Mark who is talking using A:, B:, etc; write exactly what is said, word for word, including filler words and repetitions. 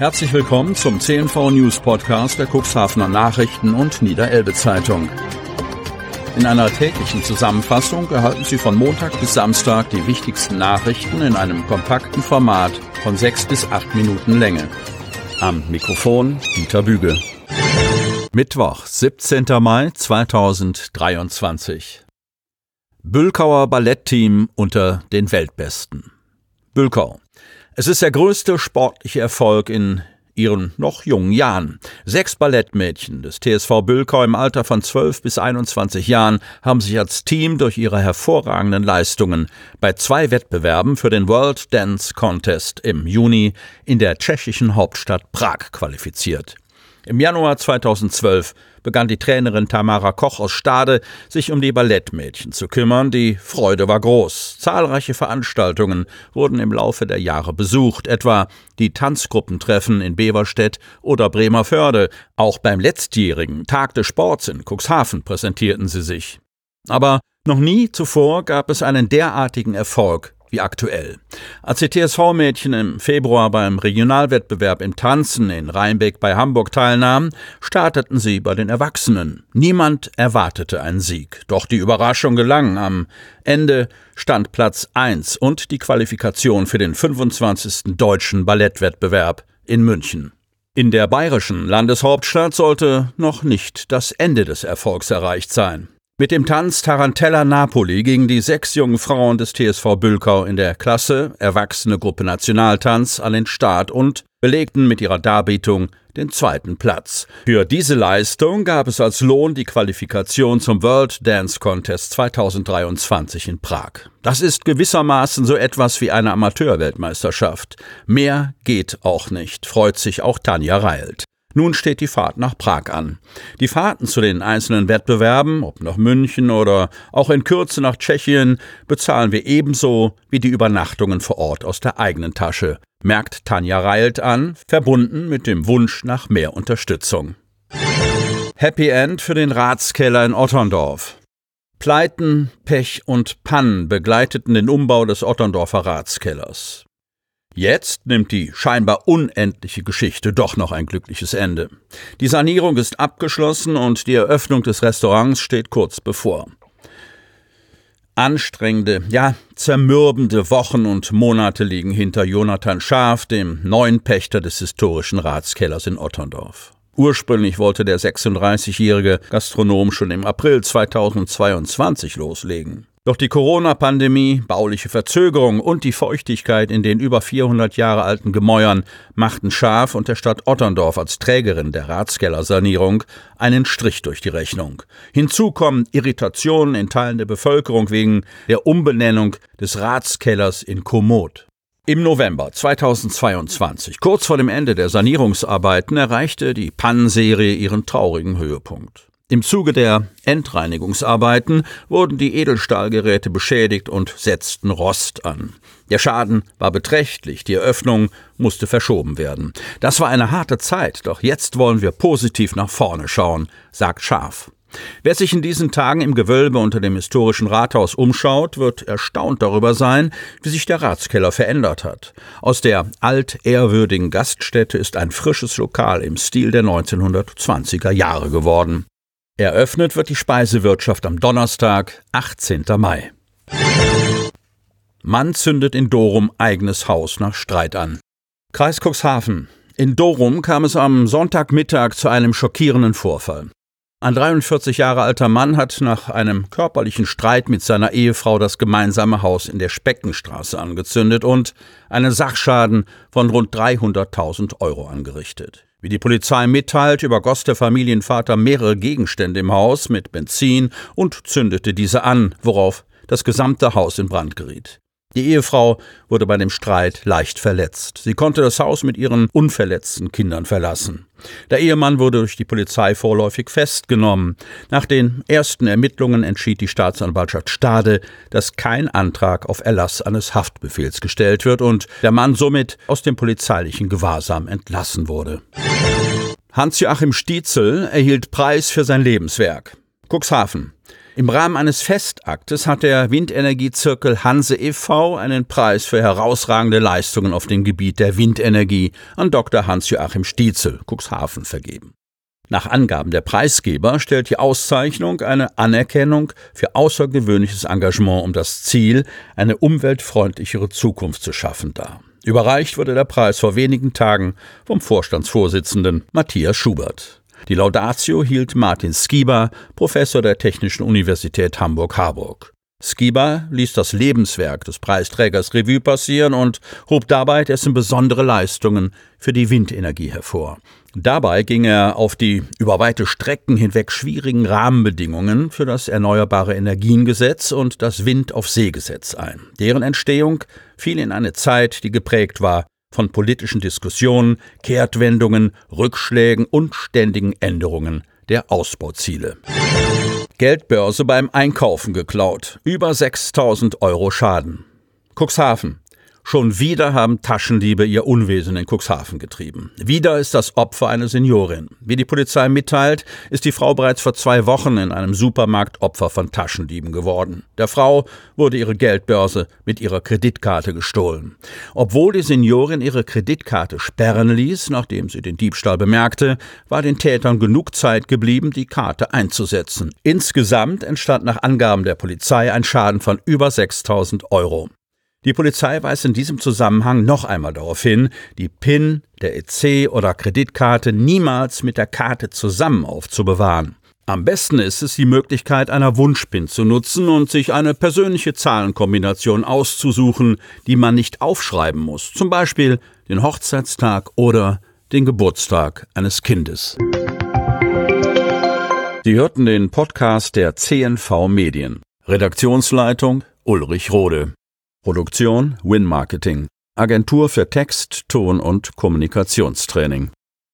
A: Herzlich willkommen zum C N V News Podcast der Cuxhavener Nachrichten und Niederelbe Zeitung. In einer täglichen Zusammenfassung erhalten Sie von Montag bis Samstag die wichtigsten Nachrichten in einem kompakten Format von sechs bis acht Minuten Länge. Am Mikrofon Dieter Büge. Mittwoch, siebzehnter Mai zweitausenddreiundzwanzig. Bülkauer Ballettteam unter den Weltbesten. Bülkau. Es ist der größte sportliche Erfolg in ihren noch jungen Jahren. Sechs Ballettmädchen des T S V Bülkau im Alter von zwölf bis einundzwanzig Jahren haben sich als Team durch ihre hervorragenden Leistungen bei zwei Wettbewerben für den World Dance Contest im Juni in der tschechischen Hauptstadt Prag qualifiziert. Im Januar zweitausendzwölf begann die Trainerin Tamara Koch aus Stade, sich um die Ballettmädchen zu kümmern. Die Freude war groß. Zahlreiche Veranstaltungen wurden im Laufe der Jahre besucht, etwa die Tanzgruppentreffen in Beverstedt oder Bremervörde. Auch beim letztjährigen Tag des Sports in Cuxhaven präsentierten sie sich. Aber noch nie zuvor gab es einen derartigen Erfolg wie aktuell. Als die T S V-Mädchen im Februar beim Regionalwettbewerb im Tanzen in Rheinbeck bei Hamburg teilnahmen, starteten sie bei den Erwachsenen. Niemand erwartete einen Sieg, doch die Überraschung gelang. Am Ende stand Platz eins und die Qualifikation für den fünfundzwanzigsten Deutschen Ballettwettbewerb in München. In der bayerischen Landeshauptstadt sollte noch nicht das Ende des Erfolgs erreicht sein. Mit dem Tanz Tarantella Napoli gingen die sechs jungen Frauen des T S V Bülkau in der Klasse Erwachsene Gruppe Nationaltanz an den Start und belegten mit ihrer Darbietung den zweiten Platz. Für diese Leistung gab es als Lohn die Qualifikation zum World Dance Contest zweitausenddreiundzwanzig in Prag. Das ist gewissermaßen so etwas wie eine Amateurweltmeisterschaft. Mehr geht auch nicht, freut sich auch Tanja Reilt. Nun steht die Fahrt nach Prag an. Die Fahrten zu den einzelnen Wettbewerben, ob nach München oder auch in Kürze nach Tschechien, bezahlen wir ebenso wie die Übernachtungen vor Ort aus der eigenen Tasche, merkt Tanja Reilt an, verbunden mit dem Wunsch nach mehr Unterstützung. Happy End für den Ratskeller in Otterndorf. Pleiten, Pech und Pannen begleiteten den Umbau des Otterndorfer Ratskellers. Jetzt nimmt die scheinbar unendliche Geschichte doch noch ein glückliches Ende. Die Sanierung ist abgeschlossen und die Eröffnung des Restaurants steht kurz bevor. Anstrengende, ja zermürbende Wochen und Monate liegen hinter Jonathan Schaaf, dem neuen Pächter des historischen Ratskellers in Otterndorf. Ursprünglich wollte der sechsunddreißigjährige Gastronom schon im April zweitausendzweiundzwanzig loslegen. Doch die Corona-Pandemie, bauliche Verzögerung und die Feuchtigkeit in den über vierhundert Jahre alten Gemäuern machten Schaaf und der Stadt Otterndorf als Trägerin der Ratskellersanierung einen Strich durch die Rechnung. Hinzu kommen Irritationen in Teilen der Bevölkerung wegen der Umbenennung des Ratskellers in Komoot. Im November zweitausendzweiundzwanzig, kurz vor dem Ende der Sanierungsarbeiten, erreichte die Pannenserie ihren traurigen Höhepunkt. Im Zuge der Endreinigungsarbeiten wurden die Edelstahlgeräte beschädigt und setzten Rost an. Der Schaden war beträchtlich, die Eröffnung musste verschoben werden. Das war eine harte Zeit, doch jetzt wollen wir positiv nach vorne schauen, sagt Schaaf. Wer sich in diesen Tagen im Gewölbe unter dem historischen Rathaus umschaut, wird erstaunt darüber sein, wie sich der Ratskeller verändert hat. Aus der altehrwürdigen Gaststätte ist ein frisches Lokal im Stil der neunzehnhundertzwanziger Jahre geworden. Eröffnet wird die Speisewirtschaft am Donnerstag, achtzehnten Mai. Mann zündet in Dorum eigenes Haus nach Streit an. Kreis Cuxhaven. In Dorum kam es am Sonntagmittag zu einem schockierenden Vorfall. Ein dreiundvierzig Jahre alter Mann hat nach einem körperlichen Streit mit seiner Ehefrau das gemeinsame Haus in der Speckenstraße angezündet und einen Sachschaden von rund dreihunderttausend Euro angerichtet. Wie die Polizei mitteilt, übergoss der Familienvater mehrere Gegenstände im Haus mit Benzin und zündete diese an, worauf das gesamte Haus in Brand geriet. Die Ehefrau wurde bei dem Streit leicht verletzt. Sie konnte das Haus mit ihren unverletzten Kindern verlassen. Der Ehemann wurde durch die Polizei vorläufig festgenommen. Nach den ersten Ermittlungen entschied die Staatsanwaltschaft Stade, dass kein Antrag auf Erlass eines Haftbefehls gestellt wird und der Mann somit aus dem polizeilichen Gewahrsam entlassen wurde. Hans-Joachim Stietzel erhielt Preis für sein Lebenswerk. Cuxhaven. Im Rahmen eines Festaktes hat der Windenergiezirkel Hanse e V einen Preis für herausragende Leistungen auf dem Gebiet der Windenergie an Doktor Hans-Joachim Stietzel, Cuxhaven, vergeben. Nach Angaben der Preisgeber stellt die Auszeichnung eine Anerkennung für außergewöhnliches Engagement um das Ziel, eine umweltfreundlichere Zukunft zu schaffen, dar. Überreicht wurde der Preis vor wenigen Tagen vom Vorstandsvorsitzenden Matthias Schubert. Die Laudatio hielt Martin Skiba, Professor der Technischen Universität Hamburg-Harburg. Skiba ließ das Lebenswerk des Preisträgers Revue passieren und hob dabei dessen besondere Leistungen für die Windenergie hervor. Dabei ging er auf die über weite Strecken hinweg schwierigen Rahmenbedingungen für das Erneuerbare Energiengesetz und das Wind-auf-See-Gesetz ein. Deren Entstehung fiel in eine Zeit, die geprägt war von politischen Diskussionen, Kehrtwendungen, Rückschlägen und ständigen Änderungen der Ausbauziele. Geldbörse beim Einkaufen geklaut. Über sechstausend Euro Schaden. Cuxhaven. Schon wieder haben Taschendiebe ihr Unwesen in Cuxhaven getrieben. Wieder ist das Opfer eine Seniorin. Wie die Polizei mitteilt, ist die Frau bereits vor zwei Wochen in einem Supermarkt Opfer von Taschendieben geworden. Der Frau wurde ihre Geldbörse mit ihrer Kreditkarte gestohlen. Obwohl die Seniorin ihre Kreditkarte sperren ließ, nachdem sie den Diebstahl bemerkte, war den Tätern genug Zeit geblieben, die Karte einzusetzen. Insgesamt entstand nach Angaben der Polizei ein Schaden von über sechstausend Euro. Die Polizei weist in diesem Zusammenhang noch einmal darauf hin, die PIN der E C oder Kreditkarte niemals mit der Karte zusammen aufzubewahren. Am besten ist es, die Möglichkeit einer Wunsch-PIN zu nutzen und sich eine persönliche Zahlenkombination auszusuchen, die man nicht aufschreiben muss, zum Beispiel den Hochzeitstag oder den Geburtstag eines Kindes. Sie hörten den Podcast der C N V Medien. Redaktionsleitung Ulrich Rode. Produktion Win Marketing. Agentur für Text, Ton und Kommunikationstraining.